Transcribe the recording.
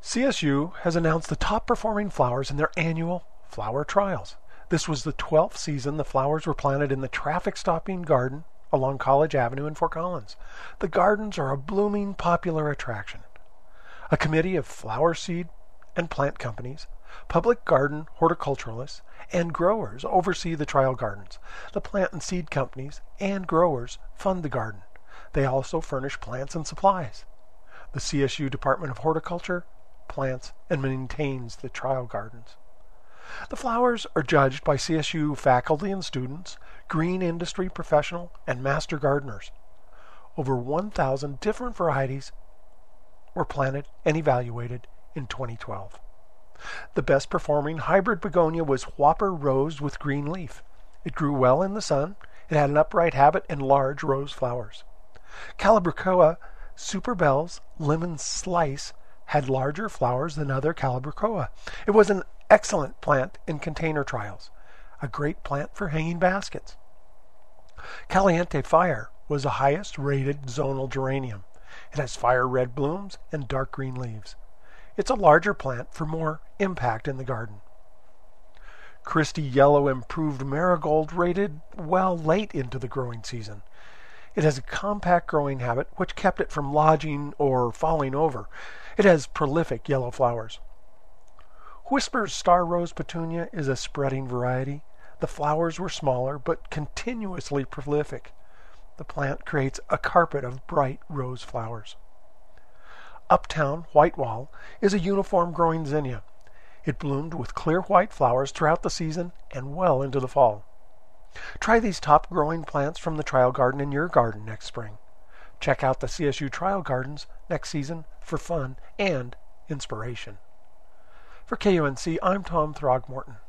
CSU has announced the top performing flowers in their annual flower trials. This was the 12th season the flowers were planted in the traffic-stopping garden along College Avenue in Fort Collins. The gardens are a blooming, popular attraction. A committee of flower seed and plant companies, public garden horticulturalists, and growers oversee the trial gardens. The plant and seed companies and growers fund the garden. They also furnish plants and supplies. The CSU Department of Horticulture plants and maintains the trial gardens. The flowers are judged by CSU faculty and students, green industry professional, and master gardeners. Over 1,000 different varieties were planted and evaluated in 2012. The best performing hybrid begonia was Whopper Rose with green leaf. It grew well in the sun. It had an upright habit and large rose flowers. Calibrachoa Super Bell's Lemon Slice had larger flowers than other Calibrachoa. It was an excellent plant in container trials, a great plant for hanging baskets. Caliente Fire was the highest rated zonal geranium. It has fire red blooms and dark green leaves. It's a larger plant for more impact in the garden. Christie Yellow Improved Marigold rated well late into the growing season. It has a compact growing habit which kept it from lodging or falling over. It has prolific yellow flowers. Whisper's Star Rose Petunia is a spreading variety. The flowers were smaller but continuously prolific. The plant creates a carpet of bright rose flowers. Uptown Whitewall is a uniform growing zinnia. It bloomed with clear white flowers throughout the season and well into the fall. Try these top growing plants from the trial garden in your garden next spring. Check out the CSU trial gardens next season for fun and inspiration. For KUNC, I'm Tom Throgmorton.